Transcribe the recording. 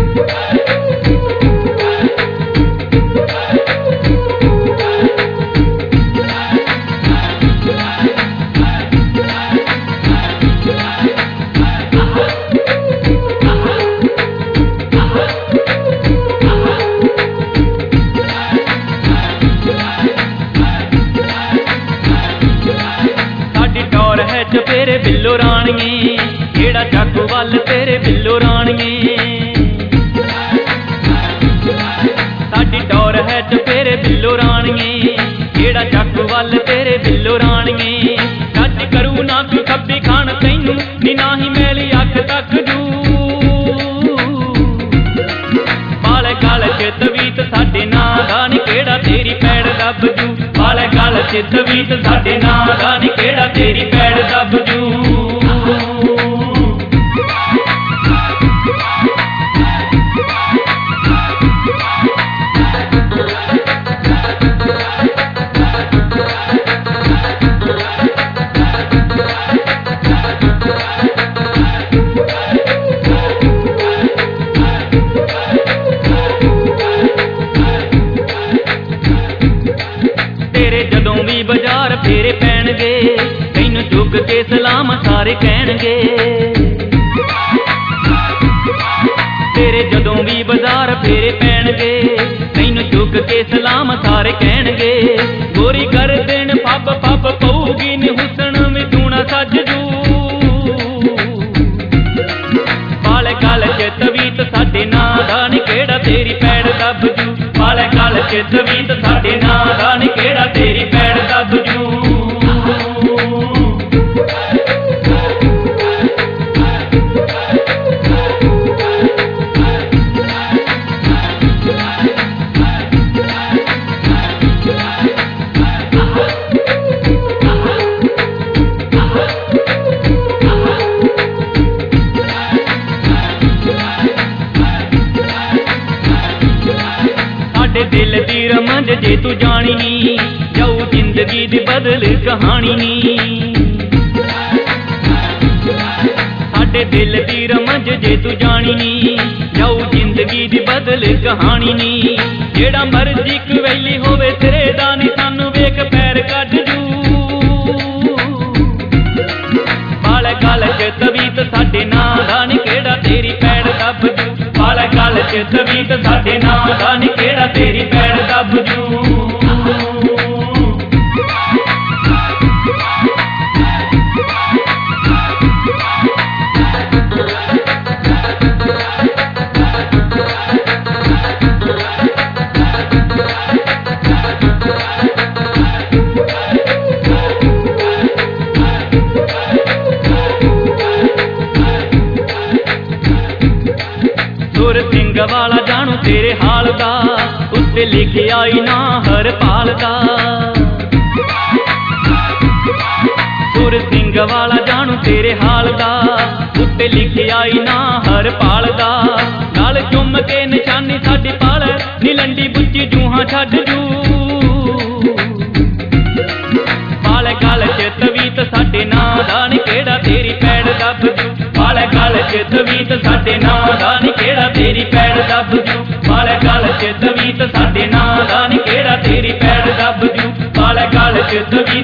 तेरे बिल्लो राणिए केड़ा जागो वल तेरे बिल्लो राणिए साडी टौर है तेरे बिल्लो राणिए केड़ा जागो वल तेरे बिल्लो राणिए सच करू ना तू खब्बी खान तैनू नी ना ही मेली अख तक जू बाले गल च तवीत साडे नां दा नी केड़ा तेरी पैड़ दब जू बाले गल च तवीत साडे नां दा नी केड़ा तेरी पैड़ दब जू बाजार फेरे पैणगे तैनू चुग के सलाम सारे कहणगे तेरे जदों भी बाजार फेरे पैणगे तैनू चुग के सलाम सारे कहणगे गोरी कर देन पब पब पऊगी नी हुसन में दूना सज जू बाले गल च तवीत साडे नां दा नी केड़ा तेरी पैड़ दब जू बाले गल च तवीत साडे नां दा नी केड़ा तेरी पैड़ दब जू दिल दी रमज जे तू जानी नी जाऊ जिंदगी दी बदल कहानी नी साडे दिल दी रमज जे तू जानी नी जाऊ जिंदगी दी बदल कहानी नी जेड़ा मर्जी कवेली होवे तेरे दा नी सानू वेख पैर कढ जू बाले गल च तवीत साडे नां दा नी केड़ा तेरी पैड़ दब जू बाले गल च तवीत साडे नां दा नी केड़ा तेरी पैड़ दब जू सिंह वाला जानू तेरे हाल दा उत्ते लिखे आई ना हर पाल दा सुर सिंह वाला जानू तेरे हाल दा उत्ते लिखे आई ना हर पाल दा गल चुम के निशानी साडी पाल नीलंडी बुच्ची जूहां छड्ड जू बाले गल च तवीत साडे नां दा नी केड़ा तेरी पैड़ दब जू बाले गल च तवीत साडे नां दा नी केड़ा तेरी पैड़ दब जू बाले गल च तवीत साडे नां दा नी केड़ा तेरी पैड़ दब जू बाले गल च तवीत